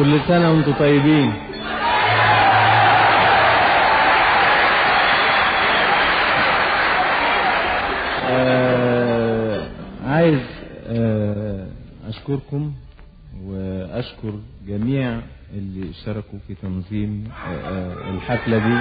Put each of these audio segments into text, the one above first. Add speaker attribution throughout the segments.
Speaker 1: كل سنة وانتم طيبين. عايز أشكركم وأشكر جميع اللي شاركوا في تنظيم الحفلة دي.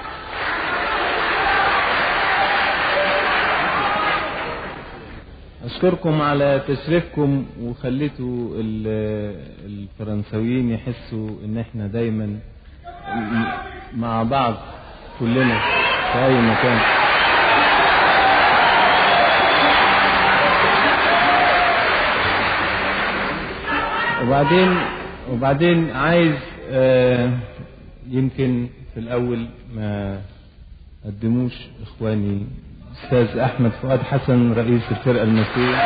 Speaker 1: أشكركم على تشريفكم وخليتوا الفرنساويين يحسوا إن إحنا دايما مع بعض كلنا في أي مكان. وبعدين عايز يمكن في الأول ما قدموش إخواني أستاذ أحمد فؤاد حسن رئيس الفرقة المسيحية،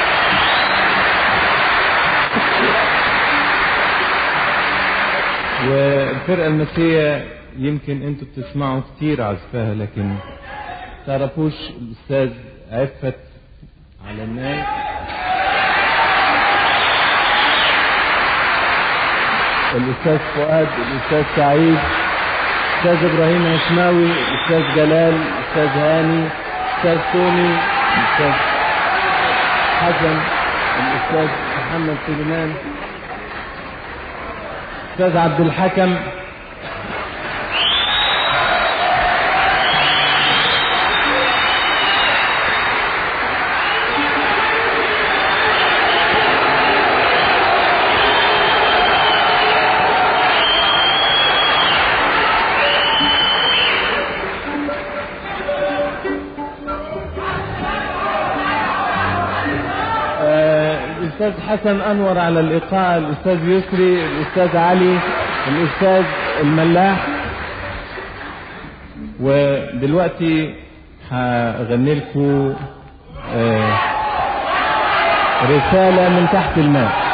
Speaker 1: والفرقة المسيحية يمكن أنتوا بتسمعوا كتير عزفها لكن تعرفوش الأستاذ عفت على الناس، الأستاذ فؤاد، الأستاذ سعيد، الأستاذ إبراهيم عشماوي، الأستاذ جلال، الأستاذ هاني، الأستاذ توني، الأستاذ حسن، الأستاذ محمد سليمان، الأستاذ عبد الحكم، الأستاذ حسن أنور على الإيقاع، الأستاذ يسري، الأستاذ علي، الأستاذ الملاح. ودلوقتي هغني لكم رسالة من تحت الماء.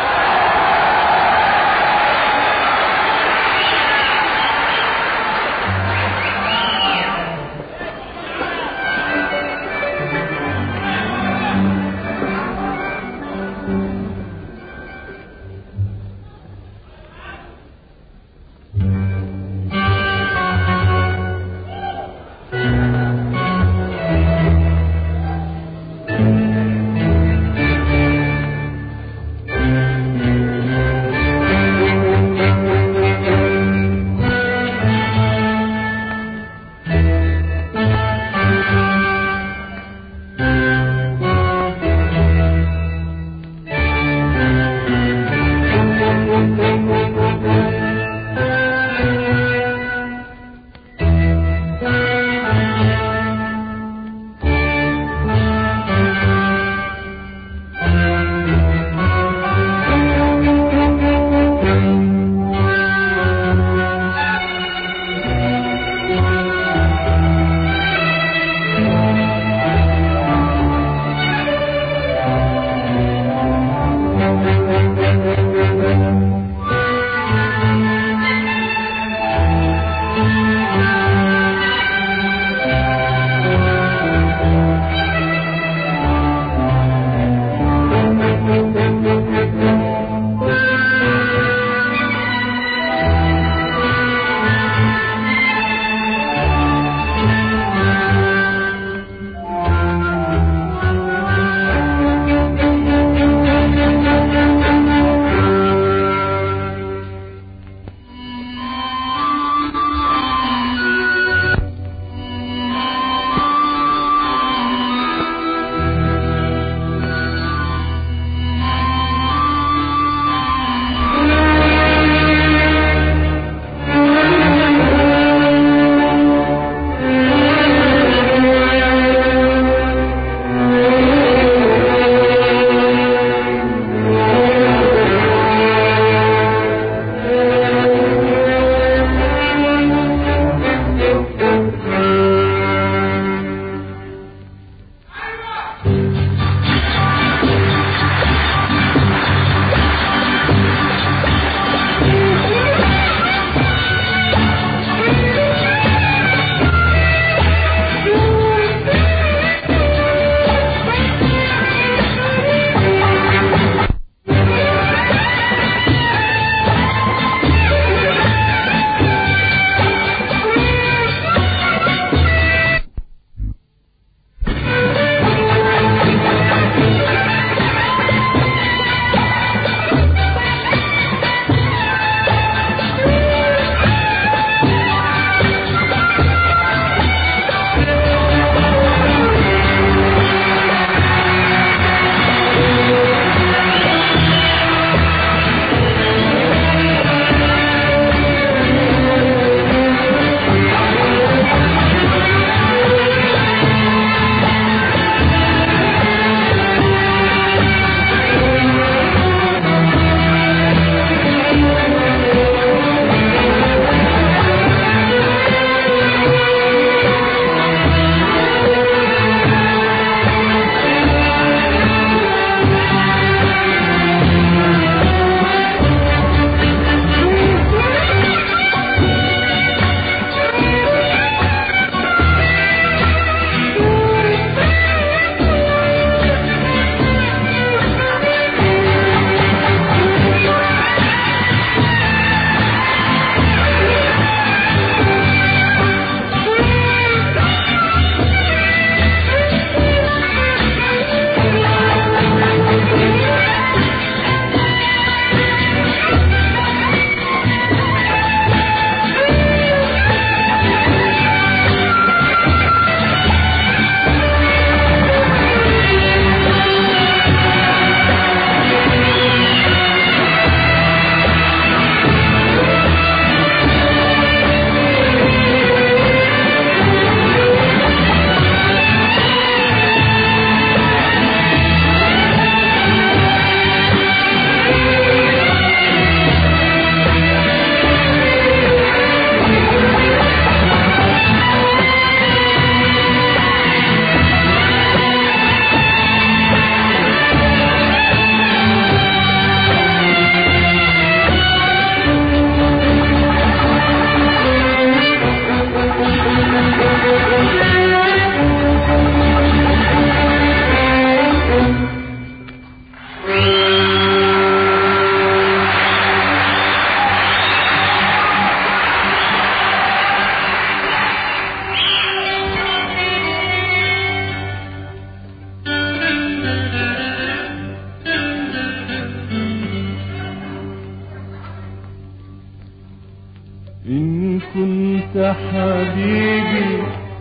Speaker 1: إن كنت حبيبي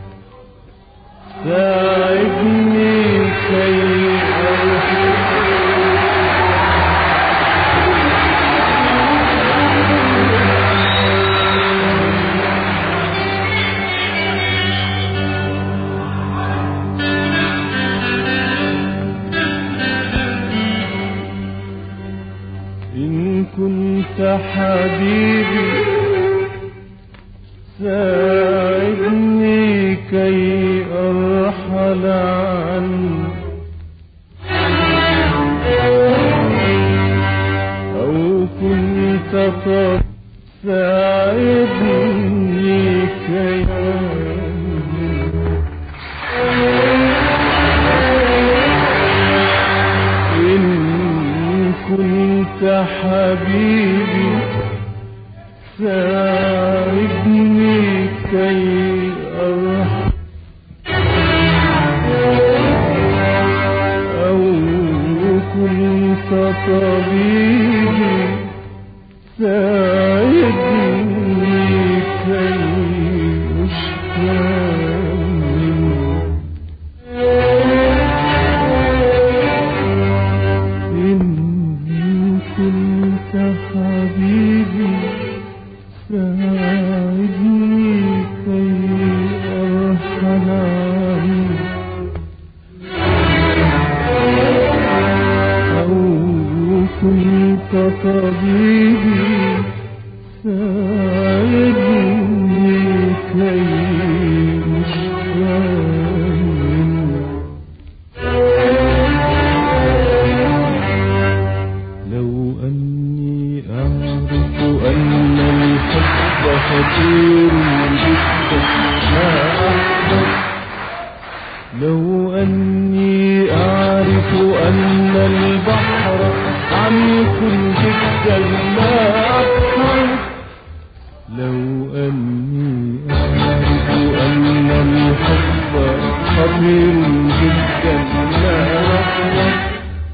Speaker 1: ساعدني كي إن كنت حبيبي ساعدني كي أرحل عنك أو كنت قد ساعدني كي إن كنت حبيبي ساعدني كي أرحل أو كنت طبيبي ساعدني كي أشفى إن كنت حبيبي ساعدني كي أرحل عنك أو كنت طبيبي ساعدني كي أشفى لو أني أعرف أن الحب خطير جدا ما أحبب لو أني أعرف أن البحر عميق جدا ما أحبب لو أني أعرف أن الحب خطير جدا ما أحبب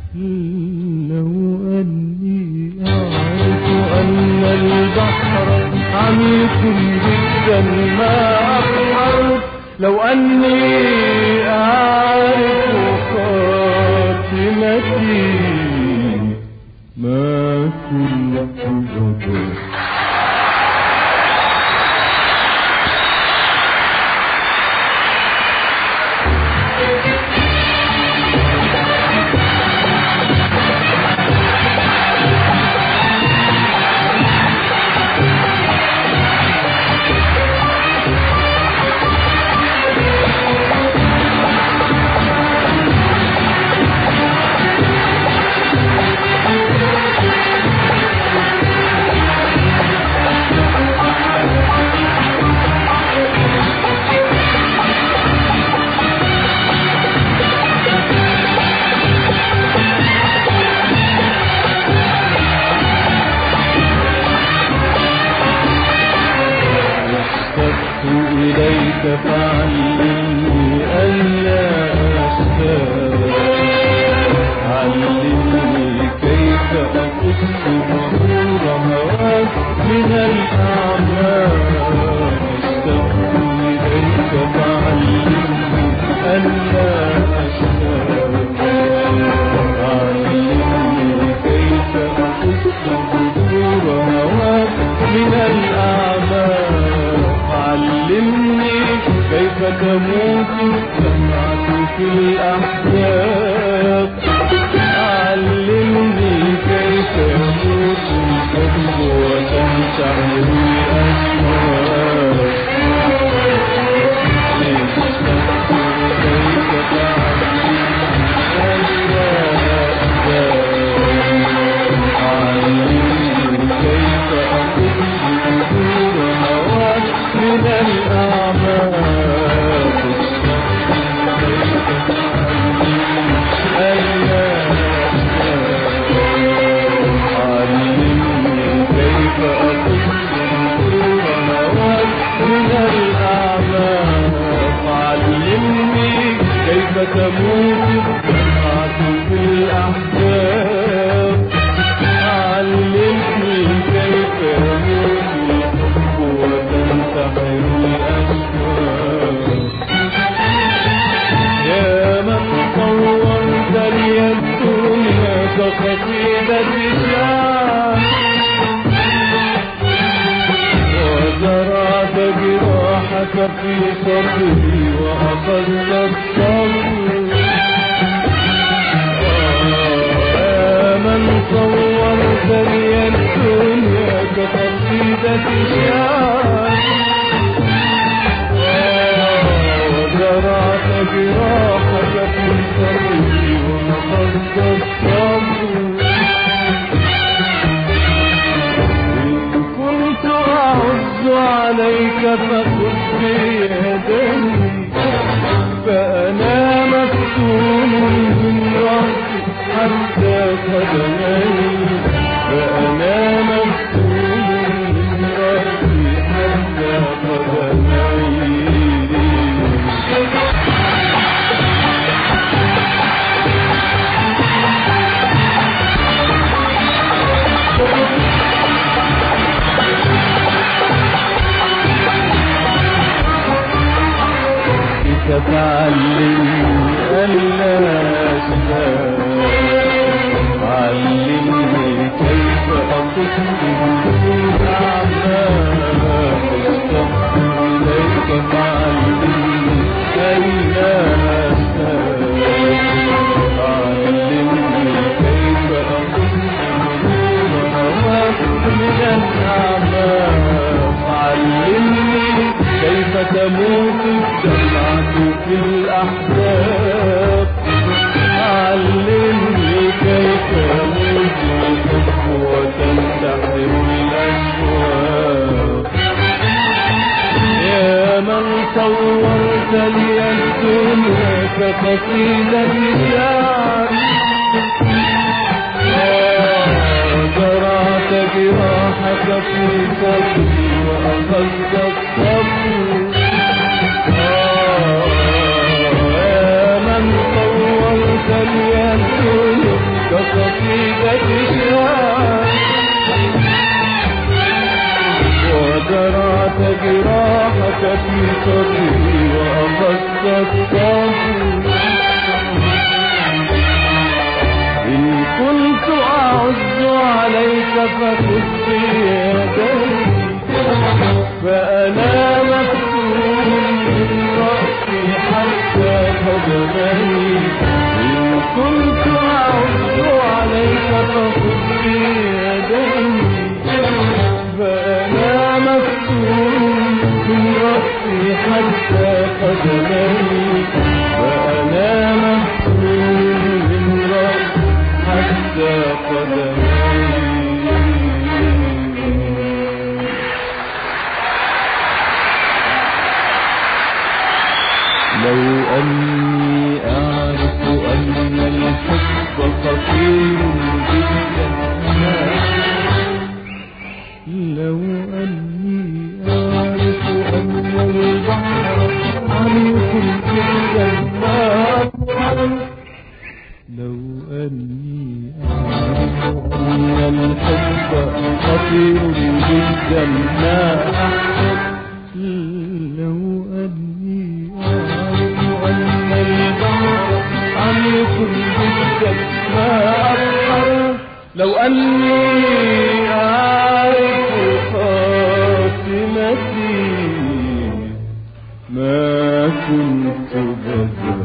Speaker 1: لو أني أعرف أن البحر عميق جدا ما أحبب لو أني أعرف خاتمتي ما كنت أبدا إليك فعلمني ألا أشتاق علمني كيف أقص بحور هواك من الأعمال اشتقت إليك فعلمني ألا أشتاق علمني كيف أقص بحور هواك من الأعمال علمني كيف تموت الدمعة في الأحياء علمني كيف يموت الحب وتنتعر الأشواق كيف تعلمني علمني كيف أقص بحور هواك من الأعماق علمني كيف أقص بحور هواك من الأعماق علمني كيف تموت الدمعة في الأحزاب علمني كيف يموت الحب جراحك في صدري وأخذت الصبر. من صورت لي الدنيا كقصيدة شعر وزرعت جراحك في صدري وأخذت الصبر. إن كنت أعز عليك فخذ بيدي فأنا مفتون من رأسي حتى قدمي. فأنا مفتون من رأسي حتى قدمي. تعلمني ألا أشتاق، علمني كيف أقص الأعمال أشتاق إليك. فعلمني ألا أشتاق، علمني كيف أقص الهواك من الأعمال. علمني كيف تموت الدمعة في الأحزاب. علمني كيف يموت الحب وتنتحر الأشواق. يا من صورت لي الدنيا كقصيدة شعر زرعت جراحك في صدري وأخذت الصبر. من صورت لي الدنيا كقصيدة شعر وزرعت جراحك في صدري وأخذت الصبر. إن كنت أعز عليك فخذ بيدي فأنا مفتون من رأسي حتى قدمي. إن كنت أعز عليك فخذ بيدي فأنا مفتون من رأسي حتى قدمي. فأنا مفتون من رأسي حتى قدمي. لو أني أعرف أن الحب خطير جدا، لو أني أعرف أن البحر عميق جدا ما أفعل. لو أني أعرف أن الحب خطير جدا ما أحب. لو أني أعرف أن البحر عميق جدا ما أفعل. لو أني أعرف خاتمتي ما كنت بذل.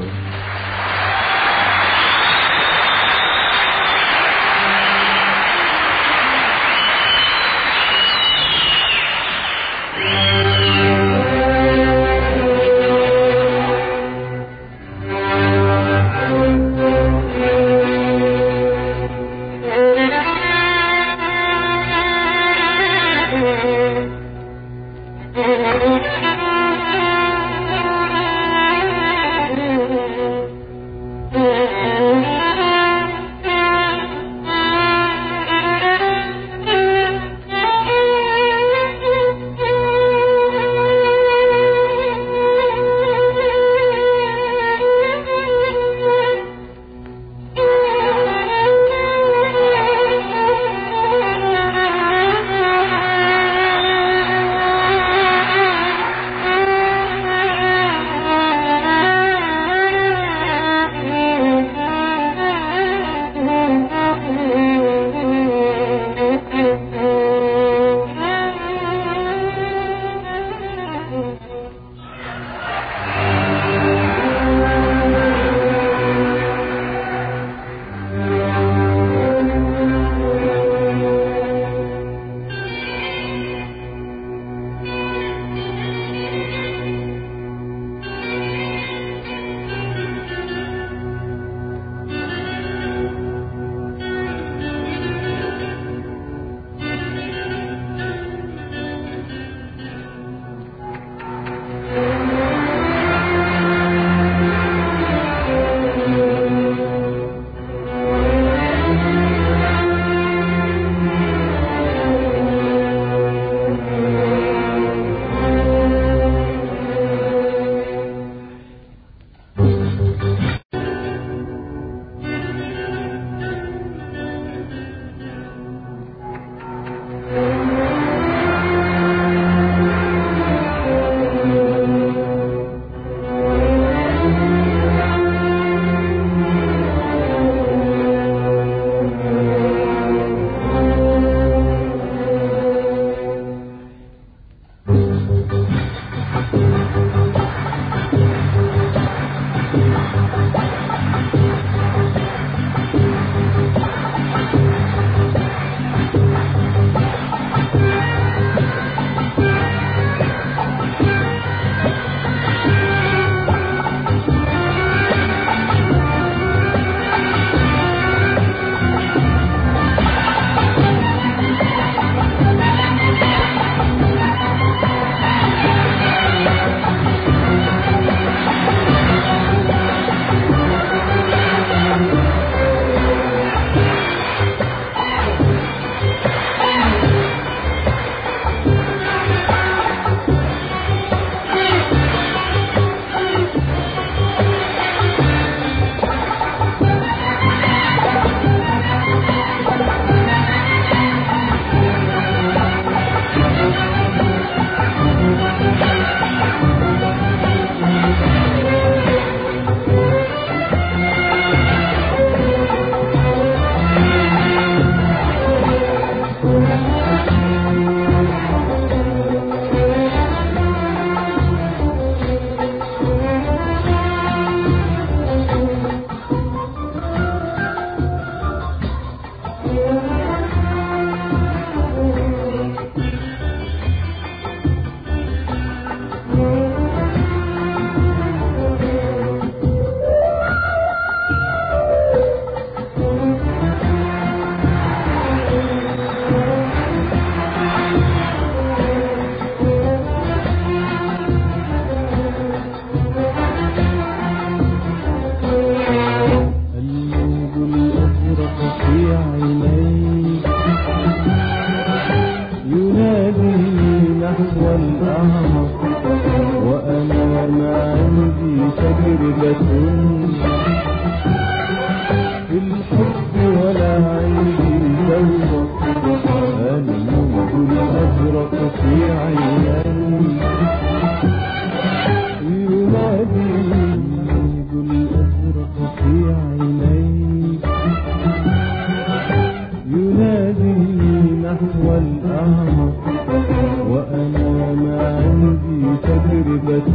Speaker 1: تجربة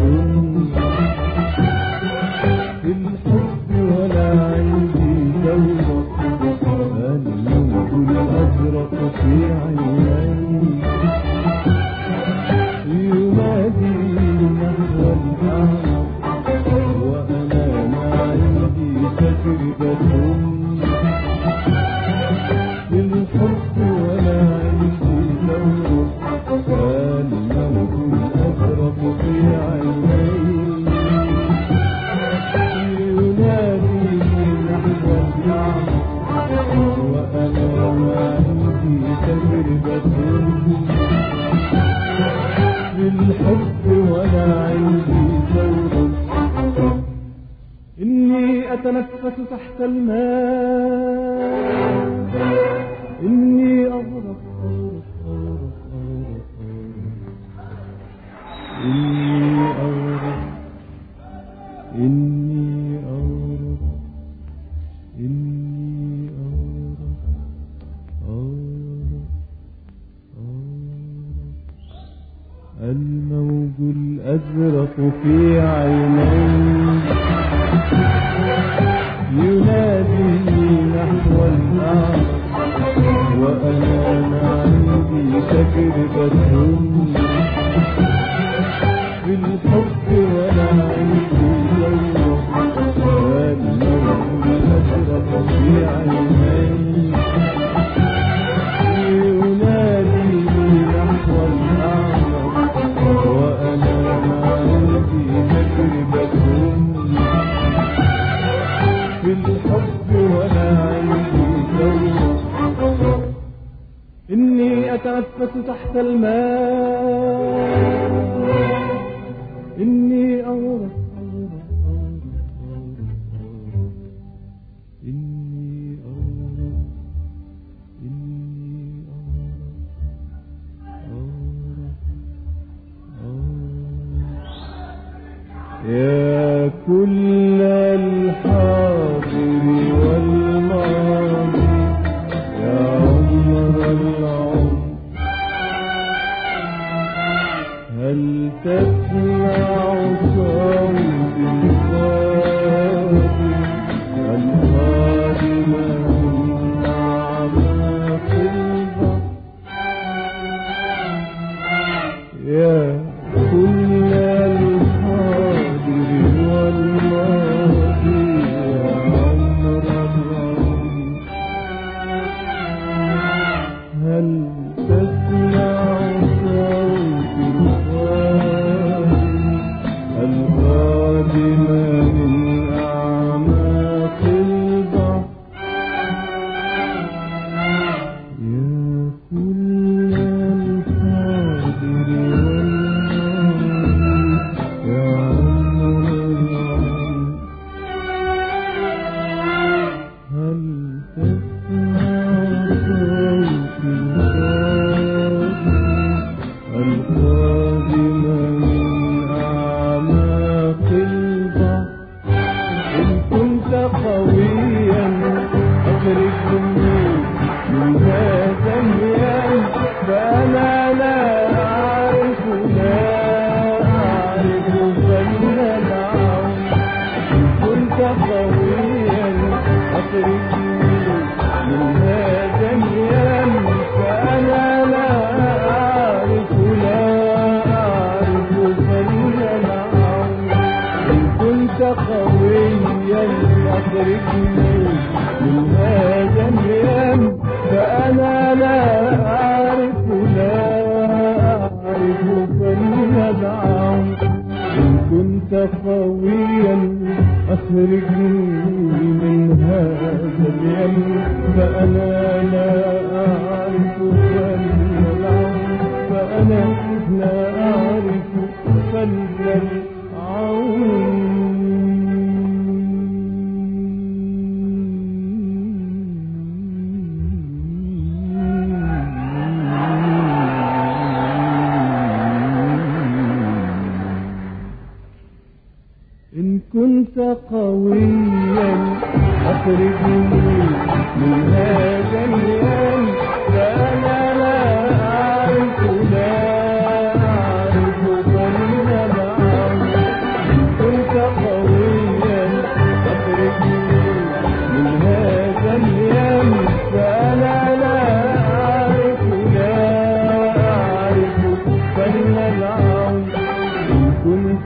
Speaker 1: في الحب ولا عندي دورة الموج الأزرق في عيني ينادي نحو الأعمق وأنا ما عندي تجربة في الحب ولا عندي دورة الموج الأزرق في عيني ينادي نحو الأعمق وأنا ما عندي تجربة في الحب ولا عندي دور إني أتنفس تحت الماء إني أغرق إني أغرق الموج الأزرق في عيني ينادي نحو الأعمق وأنا ما عندي تجربة في الحب ولا عندي دورة الموج الأزرق في عيني ينادي نحو الأعمق وأنا ما عندي تجربة في الحب ولا عندي دورة إني أتنفس تحت الماء إني أغرق يا كل الحاضر والماضي يا عمر العمر هل تسمع صوت القادم القادم من أعماق البحر يا كل والماضي يا عمر العمر هل تسمع صوت القادم من أعماق البحر يا كل الحاضر والماضي يا قويا أخرجني من هذا اليم فأنا لا أعرف فلن أدعو إن كنت قويا أخرجني من هذا اليم فأنا لا أعرف فلن أدعو فأنا لا أعرف فلن أدعو إن كنت قويا أخرجني من هذا اليم فأنا لا أعرف فلن أدعو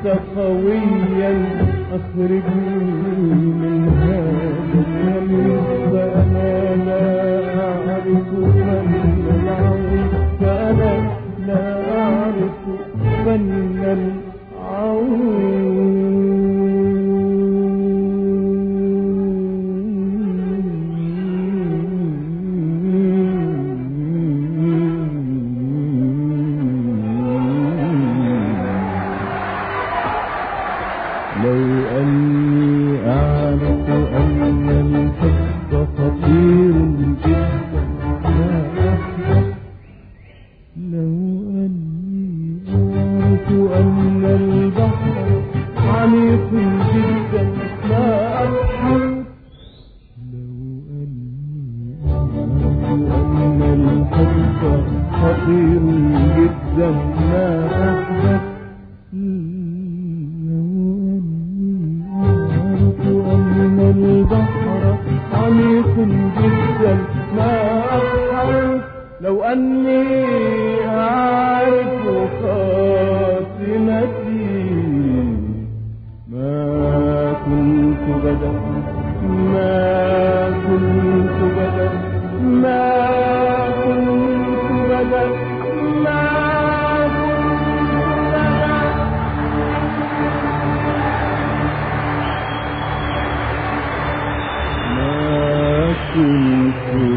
Speaker 2: كنت قويا أخرجني من هذا الهم، فأنا لا أعرف فن العون، فأنا لا أعرف فن العون. لو أني أعرف أن الحب خطير جدا ما أحبب، لو أني أعرف أن البحر عميق جدا ما أبحر، لو أني أعرف أن الحب خطير جدا ما أحبب، البحر عميق جدا ما أبحر، لو أني أعرف خاتمتي ما كنت غدا، ما كنت غدا، ما كنت غدا، ما كنت